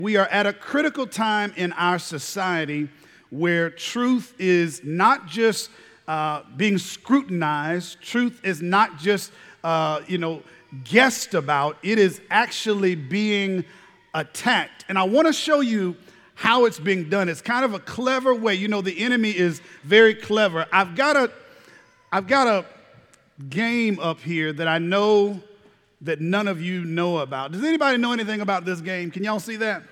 We are at a critical time in our society where truth is not just being scrutinized, truth is not just, guessed about, it is actually being attacked. And I want to show you how it's being done. It's kind of a clever way. You know, the enemy is very clever. I've got a game up here that I know that none of you know about. Does anybody know anything about this game? Can y'all see that?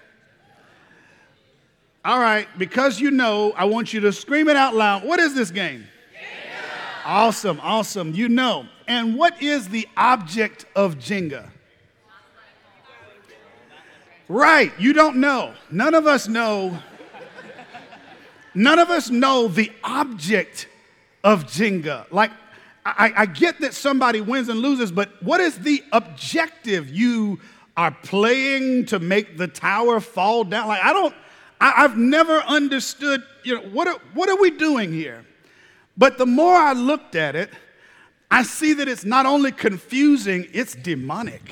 All right, because you know, I want you to scream it out loud. What is this game? Jenga. Awesome. You know. And what is the object of Jenga? Right, you don't know. None of us know. None of us know the object of Jenga. Like, I get that somebody wins and loses, but what is the objective? You are playing to make the tower fall down. Like, I've never understood, what are we doing here? But the more I looked at it, I see that it's not only confusing, it's demonic.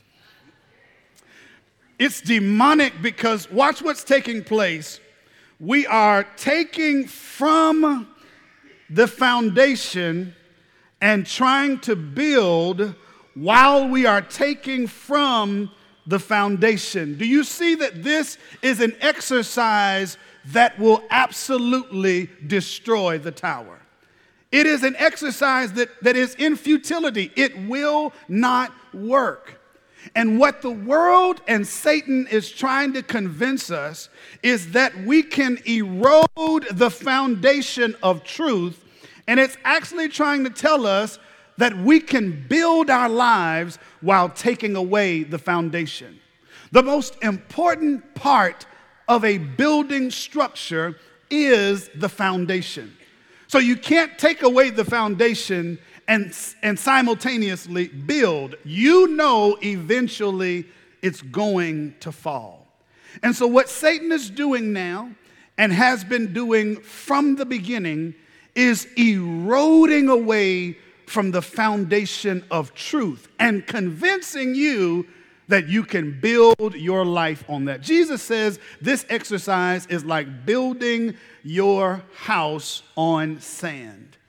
It's demonic because watch what's taking place. We are taking from the foundation and trying to build while we are taking from the foundation. Do you see that this is an exercise that will absolutely destroy the tower? It is an exercise that is in futility. It will not work. And what the world and Satan is trying to convince us is that we can erode the foundation of truth, and it's actually trying to tell us that we can build our lives while taking away the foundation. The most important part of a building structure is the foundation. So you can't take away the foundation and simultaneously build. You know eventually it's going to fall. And so what Satan is doing now and has been doing from the beginning is eroding away from the foundation of truth and convincing you that you can build your life on that. Jesus says this exercise is like building your house on sand.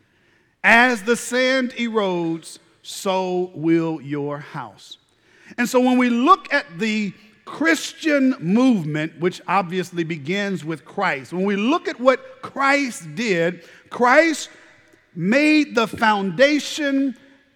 As the sand erodes, so will your house. And so when we look at the Christian movement, which obviously begins with Christ, when we look at what Christ did, Christ made the foundation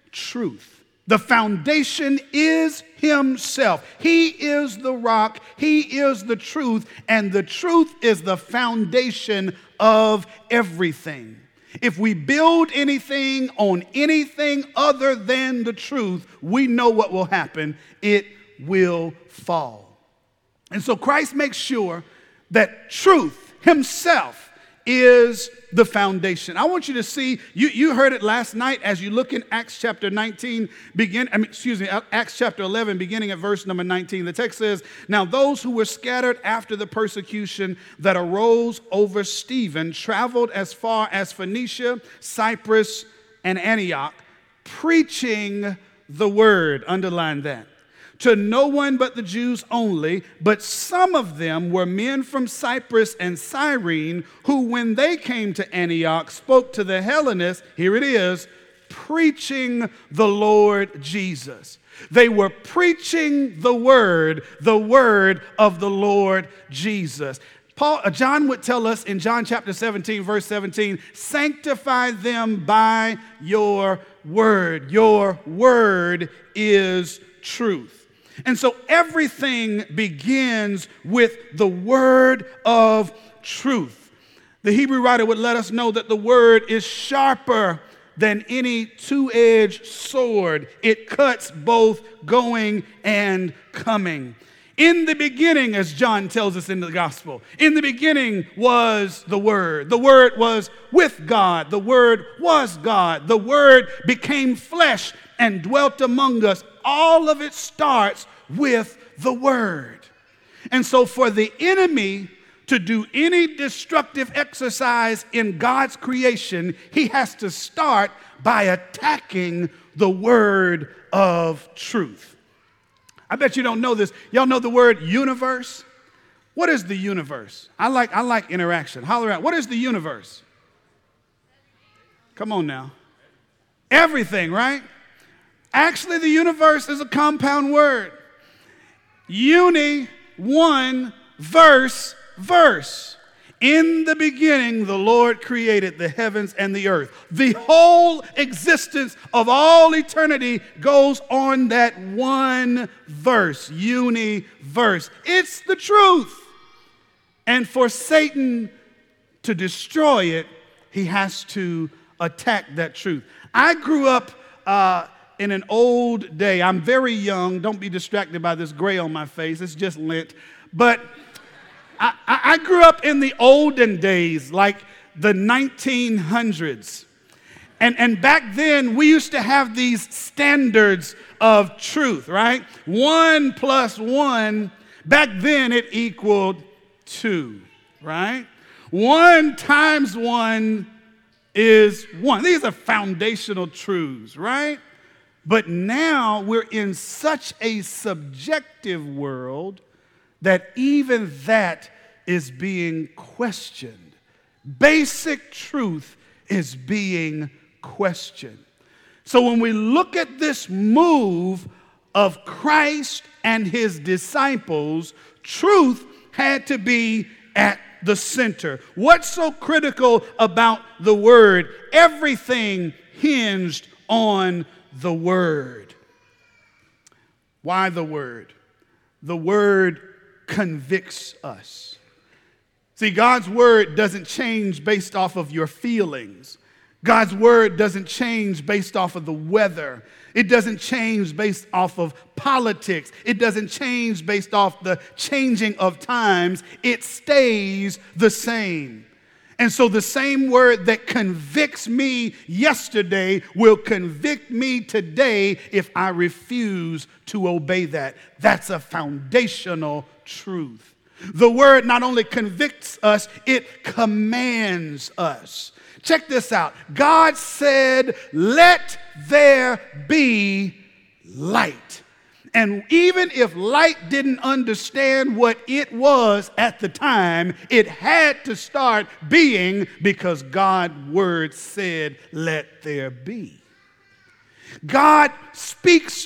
truth. The foundation is himself. He is the rock. He is the truth. And the truth is the foundation of everything. If we build anything on anything other than the truth, we know what will happen. It will fall. And so Christ makes sure that truth himself is the foundation. I want you to see, you heard it last night as you look in Acts chapter 19, Acts chapter 11, beginning at verse number 19. The text says, "Now those who were scattered after the persecution that arose over Stephen traveled as far as Phoenicia, Cyprus, and Antioch, preaching the word." Underline that. "To no one but the Jews only, but some of them were men from Cyprus and Cyrene, who when they came to Antioch spoke to the Hellenists," here it is, "preaching the Lord Jesus." They were preaching the word of the Lord Jesus. John would tell us in John chapter 17, verse 17, "Sanctify them by your word." Your word is truth. And so everything begins with the word of truth. The Hebrew writer would let us know that the word is sharper than any two-edged sword. It cuts both going and coming. In the beginning, as John tells us in the gospel, in the beginning was the Word. The Word was with God. The Word was God. The Word became flesh and dwelt among us. All of it starts with the Word. And so for the enemy to do any destructive exercise in God's creation, he has to start by attacking the word of truth. I bet you don't know this. Y'all know the word universe? What is the universe? I like interaction. Holler out. What is the universe? Come on now. Everything, right? Actually, the universe is a compound word. Uni, one, verse, verse. In the beginning, the Lord created the heavens and the earth. The whole existence of all eternity goes on that one verse, universe. It's the truth. And for Satan to destroy it, he has to attack that truth. I grew up in an old day. I'm very young. Don't be distracted by this gray on my face. It's just lint. But I grew up in the olden days, like the 1900s. And back then, we used to have these standards of truth, right? 1 + 1, back then it equaled 2, right? 1 × 1 is 1. These are foundational truths, right? But now we're in such a subjective world that even that is being questioned. Basic truth is being questioned. So when we look at this move of Christ and his disciples, truth had to be at the center. What's so critical about the word? Everything hinged on the word. Why the word? The word convicts us. See, God's word doesn't change based off of your feelings. God's word doesn't change based off of the weather. It doesn't change based off of politics. It doesn't change based off the changing of times. It stays the same. And so the same word that convicts me yesterday will convict me today if I refuse to obey that. That's a foundational truth. The word not only convicts us, it commands us. Check this out. God said, "Let there be light." And even if light didn't understand what it was at the time, it had to start being because God's word said, "Let there be." God speaks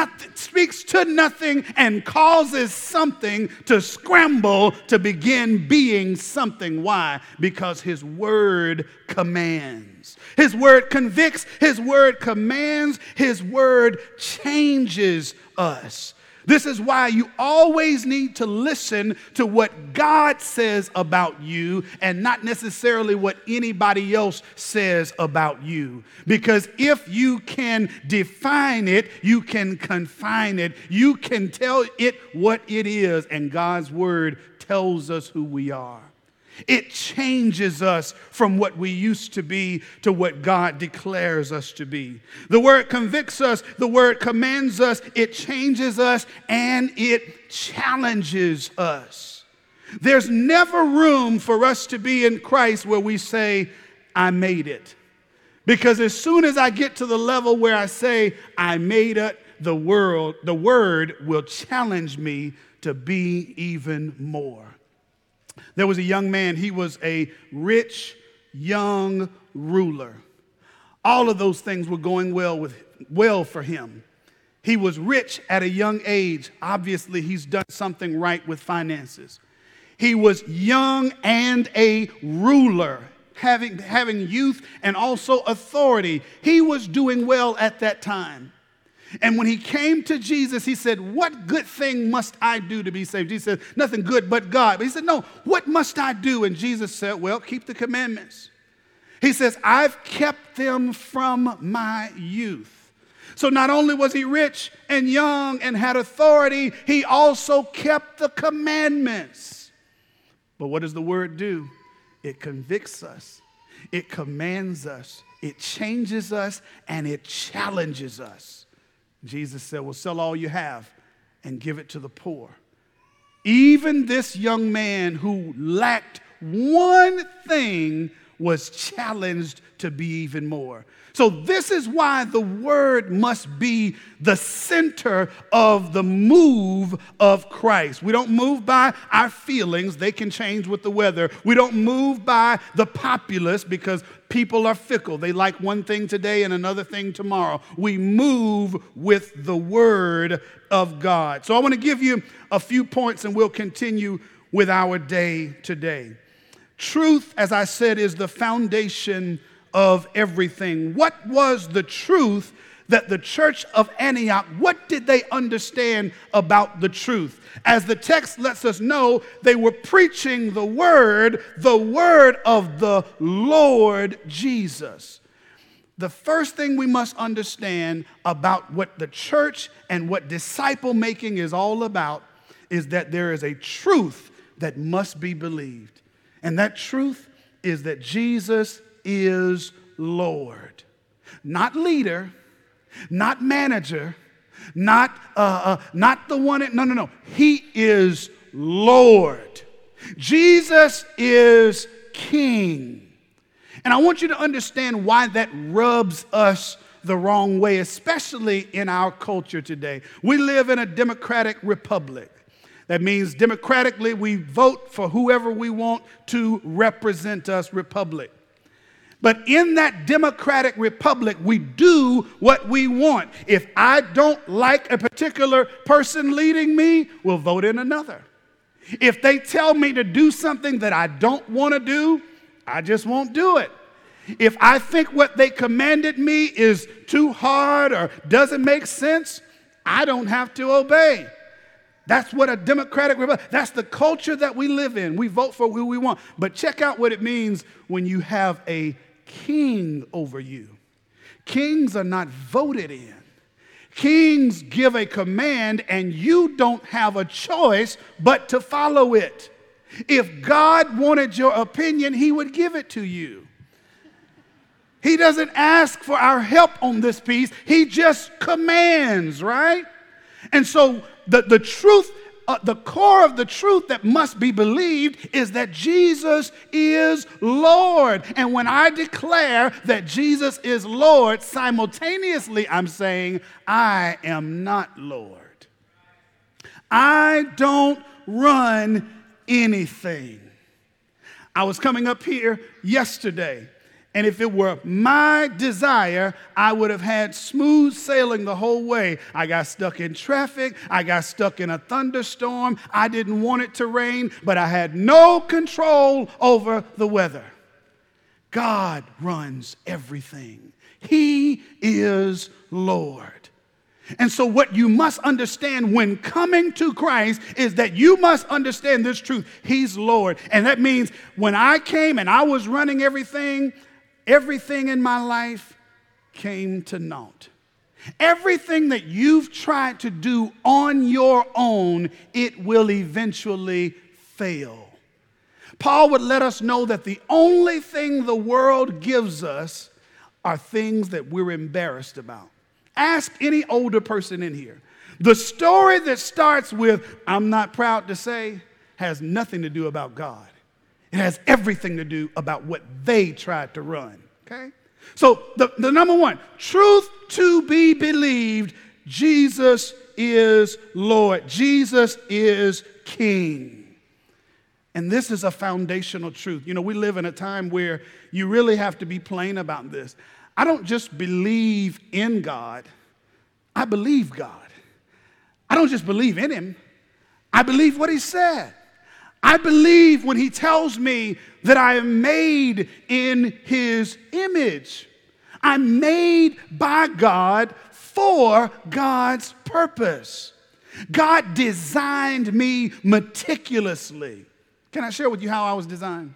to nothing and causes something to scramble to begin being something. Why? Because his word commands. His word convicts, his word commands, his word changes us. This is why you always need to listen to what God says about you and not necessarily what anybody else says about you. Because if you can define it, you can confine it, you can tell it what it is, and God's word tells us who we are. It changes us from what we used to be to what God declares us to be. The word convicts us, the word commands us, it changes us, and it challenges us. There's never room for us to be in Christ where we say, "I made it." Because as soon as I get to the level where I say, "I made it," the word will challenge me to be even more. There was a young man, he was a rich, young ruler. All of those things were going well for him. He was rich at a young age. Obviously, he's done something right with finances. He was young and a ruler, having youth and also authority. He was doing well at that time. And when he came to Jesus, he said, "What good thing must I do to be saved?" Jesus said, "Nothing good but God." But he said, "No, what must I do?" And Jesus said, "Well, keep the commandments." He says, "I've kept them from my youth." So not only was he rich and young and had authority, he also kept the commandments. But what does the word do? It convicts us. It commands us. It changes us, and it challenges us. Jesus said, "Well, sell all you have and give it to the poor." Even this young man who lacked one thing was challenged to be even more. So this is why the word must be the center of the move of Christ. We don't move by our feelings. They can change with the weather. We don't move by the populace because people are fickle. They like one thing today and another thing tomorrow. We move with the word of God. So I want to give you a few points and we'll continue with our day today. Truth, as I said, is the foundation of everything. What was the truth that the church of Antioch, what did they understand about the truth? As the text lets us know, they were preaching the word of the Lord Jesus. The first thing we must understand about what the church and what disciple making is all about is that there is a truth that must be believed. And that truth is that Jesus is Lord. Not leader, not manager, not the one. No. He is Lord. Jesus is King. And I want you to understand why that rubs us the wrong way, especially in our culture today. We live in a democratic republic. That means democratically we vote for whoever we want to represent us, republic. But in that democratic republic, we do what we want. If I don't like a particular person leading me, we'll vote in another. If they tell me to do something that I don't want to do, I just won't do it. If I think what they commanded me is too hard or doesn't make sense, I don't have to obey. That's what a democratic republic, that's the culture that we live in. We vote for who we want. But check out what it means when you have a king over you. Kings are not voted in. Kings give a command and you don't have a choice but to follow it. If God wanted your opinion, he would give it to you. He doesn't ask for our help on this piece. He just commands, right? And so the truth, the core of the truth that must be believed is that Jesus is Lord. And when I declare that Jesus is Lord, simultaneously I'm saying, I am not Lord. I don't run anything. I was coming up here yesterday, and if it were my desire, I would have had smooth sailing the whole way. I got stuck in traffic. I got stuck in a thunderstorm. I didn't want it to rain, but I had no control over the weather. God runs everything. He is Lord. And so what you must understand when coming to Christ is that you must understand this truth. He's Lord. And that means when I came and I was running everything in my life came to naught. Everything that you've tried to do on your own, it will eventually fail. Paul would let us know that the only thing the world gives us are things that we're embarrassed about. Ask any older person in here. The story that starts with, I'm not proud to say, has nothing to do about God. It has everything to do about what they tried to run, okay? So the number one, truth to be believed, Jesus is Lord. Jesus is King. And this is a foundational truth. You know, we live in a time where you really have to be plain about this. I don't just believe in God, I believe God. I don't just believe in him, I believe what he said. I believe when he tells me that I am made in his image. I'm made by God for God's purpose. God designed me meticulously. Can I share with you how I was designed?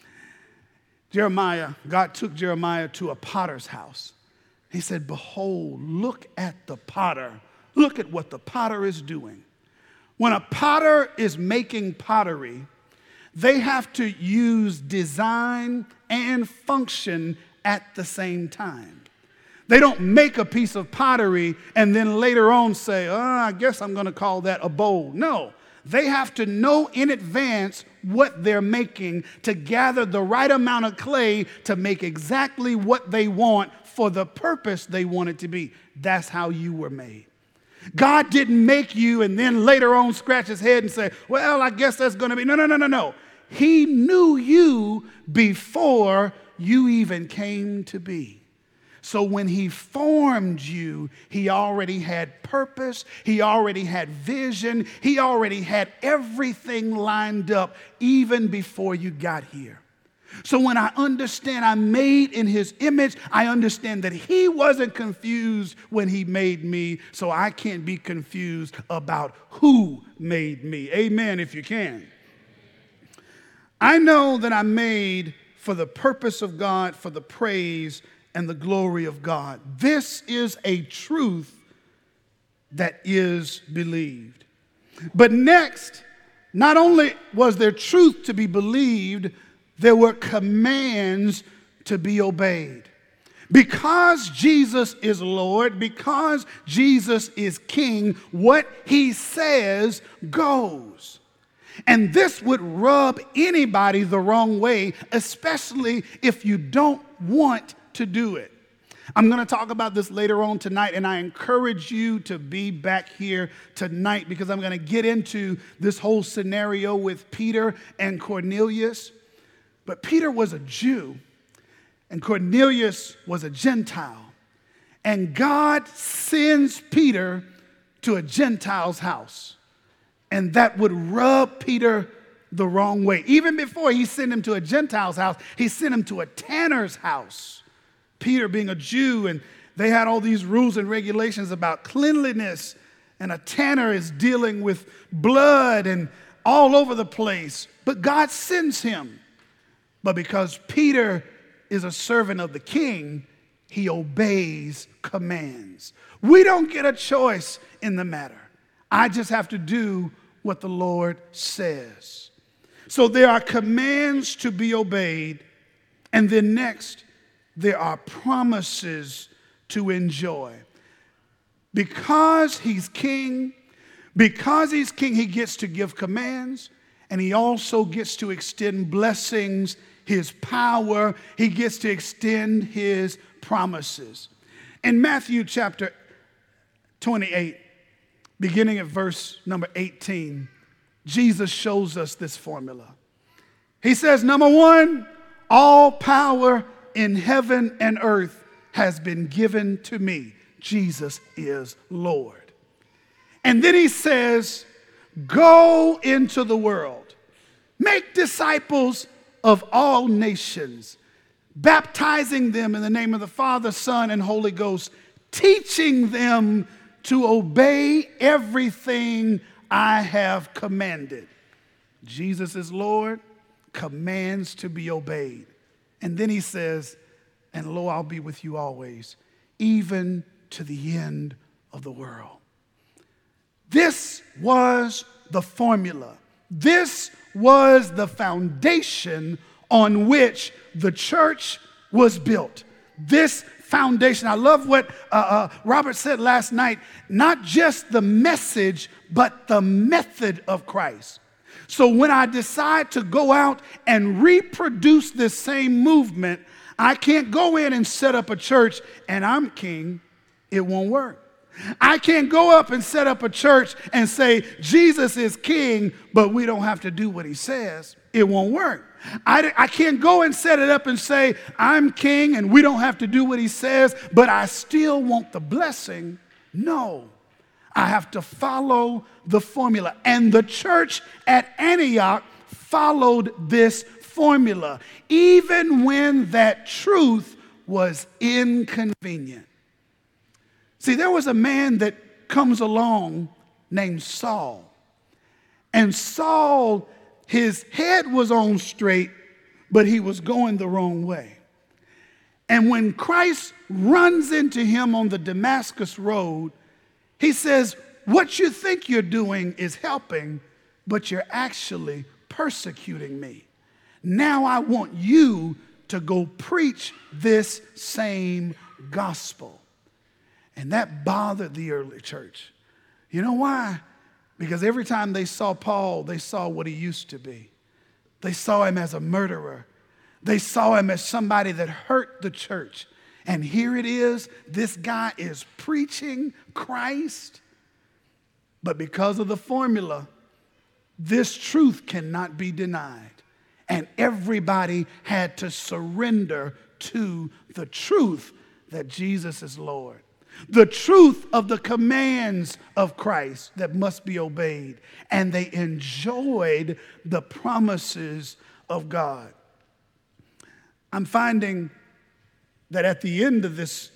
God took Jeremiah to a potter's house. He said, behold, look at the potter. Look at what the potter is doing. When a potter is making pottery, they have to use design and function at the same time. They don't make a piece of pottery and then later on say, I guess I'm going to call that a bowl. No, they have to know in advance what they're making to gather the right amount of clay to make exactly what they want for the purpose they want it to be. That's how you were made. God didn't make you and then later on scratch his head and say, well, I guess that's going to be. No. He knew you before you even came to be. So when he formed you, he already had purpose. He already had vision. He already had everything lined up even before you got here. So when I understand I'm made in his image, I understand that he wasn't confused when he made me, so I can't be confused about who made me. Amen, if you can. I know that I'm made for the purpose of God, for the praise and the glory of God. This is a truth that is believed. But next, not only was there truth to be believed, there were commands to be obeyed. Because Jesus is Lord, because Jesus is King, what he says goes. And this would rub anybody the wrong way, especially if you don't want to do it. I'm going to talk about this later on tonight, and I encourage you to be back here tonight because I'm going to get into this whole scenario with Peter and Cornelius. But Peter was a Jew, and Cornelius was a Gentile. And God sends Peter to a Gentile's house. And that would rub Peter the wrong way. Even before he sent him to a Gentile's house, he sent him to a tanner's house. Peter being a Jew, and they had all these rules and regulations about cleanliness, and a tanner is dealing with blood and all over the place. But God sends him. But because Peter is a servant of the king, he obeys commands. We don't get a choice in the matter. I just have to do what the Lord says. So there are commands to be obeyed, and then next, there are promises to enjoy. Because he's king, he gets to give commands, and he also gets to extend blessings, his power. He gets to extend his promises. In Matthew chapter 28, beginning at verse number 18, Jesus shows us this formula. He says, number one, all power in heaven and earth has been given to me. Jesus is Lord. And then he says, go into the world, make disciples of all nations, baptizing them in the name of the Father, Son, and Holy Ghost, teaching them to obey everything I have commanded. Jesus is Lord, commands to be obeyed. And then he says, and lo, I'll be with you always, even to the end of the world. This was the formula. This was the foundation on which the church was built. This foundation. I love what Robert said last night, not just the message, but the method of Christ. So when I decide to go out and reproduce this same movement, I can't go in and set up a church and I'm king. It won't work. I can't go up and set up a church and say, Jesus is king, but we don't have to do what he says. It won't work. I can't go and set it up and say, I'm king and we don't have to do what he says, but I still want the blessing. No. I have to follow the formula. And the church at Antioch followed this formula, even when that truth was inconvenient. See, there was a man that comes along named Saul. And Saul, his head was on straight, but he was going the wrong way. And when Christ runs into him on the Damascus road, he says, what you think you're doing is helping, but you're actually persecuting me. Now I want you to go preach this same gospel. And that bothered the early church. You know why? Because every time they saw Paul, they saw what he used to be. They saw him as a murderer. They saw him as somebody that hurt the church. And here it is, this guy is preaching Christ. But because of the formula, this truth cannot be denied. And everybody had to surrender to the truth that Jesus is Lord. The truth of the commands of Christ that must be obeyed. And they enjoyed the promises of God. I'm finding that at the end of this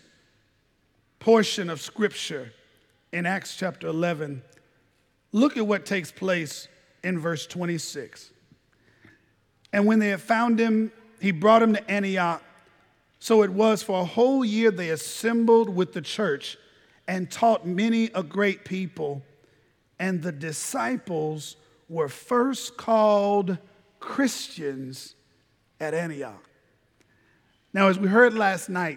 portion of Scripture in Acts chapter 11, look at what takes place in verse 26. And when they had found him, he brought him to Antioch. So it was for a whole year they assembled with the church and taught many a great people. And the disciples were first called Christians at Antioch. Now, as we heard last night,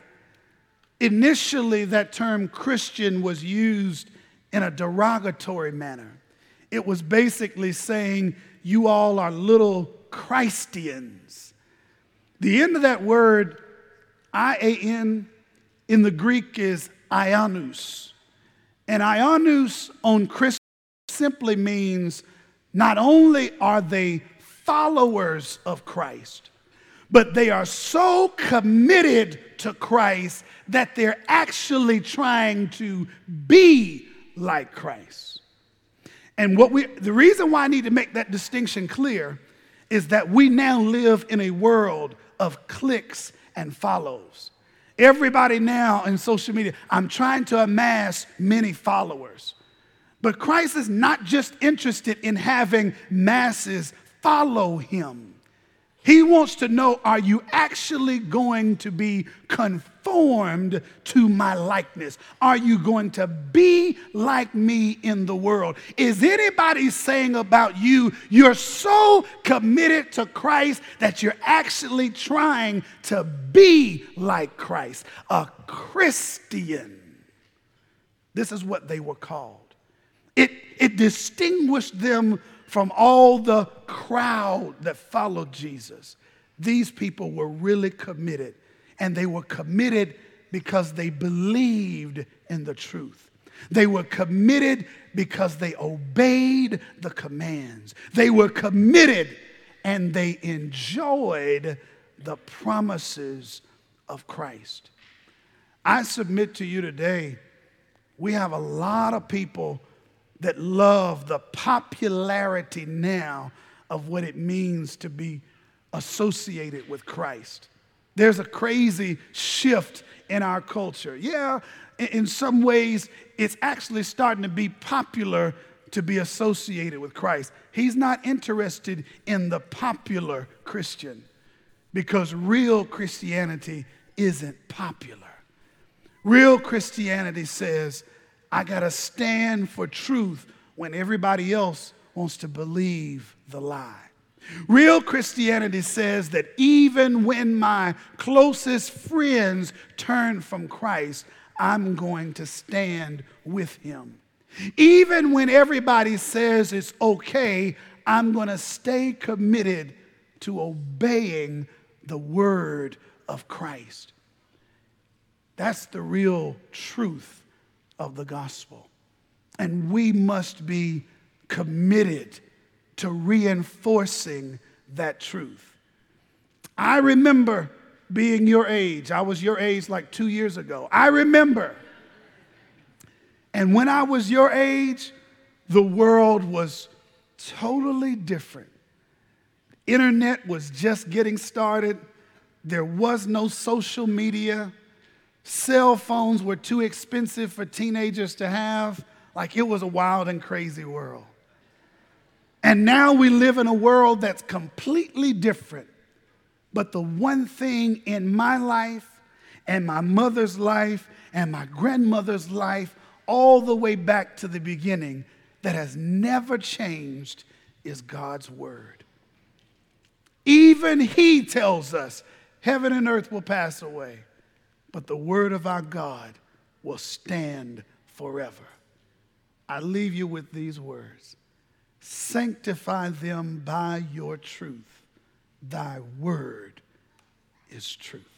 initially that term Christian was used in a derogatory manner. It was basically saying, you all are little Christians. The end of that word, I-A-N, in the Greek is ionus. And ionus on Christian simply means not only are they followers of Christ, but they are so committed to Christ that they're actually trying to be like Christ. And the reason why I need to make that distinction clear is that we now live in a world of clicks and follows. Everybody now in social media, I'm trying to amass many followers. But Christ is not just interested in having masses follow him. He wants to know, are you actually going to be conformed to my likeness? Are you going to be like me in the world? Is anybody saying about you, you're so committed to Christ that you're actually trying to be like Christ? A Christian. This is what they were called. It distinguished them from all the crowd that followed Jesus. These people were really committed, and they were committed because they believed in the truth. They were committed because they obeyed the commands. They were committed and they enjoyed the promises of Christ. I submit to you today, we have a lot of people that love the popularity now of what it means to be associated with Christ. There's a crazy shift in our culture. Yeah, in some ways, it's actually starting to be popular to be associated with Christ. He's not interested in the popular Christian because real Christianity isn't popular. Real Christianity says, I got to stand for truth when everybody else wants to believe the lie. Real Christianity says that even when my closest friends turn from Christ, I'm going to stand with him. Even when everybody says it's okay, I'm going to stay committed to obeying the word of Christ. That's the real truth of the gospel. And we must be committed to reinforcing that truth. I remember being your age. I was your age like 2 years ago. I remember. And when I was your age, the world was totally different. Internet was just getting started. There was no social media. Cell phones were too expensive for teenagers to have. Like, it was a wild and crazy world. And now we live in a world that's completely different. But the one thing in my life and my mother's life and my grandmother's life, all the way back to the beginning, that has never changed is God's word. Even he tells us, heaven and earth will pass away, but the word of our God will stand forever. I leave you with these words. Sanctify them by your truth. Thy word is truth.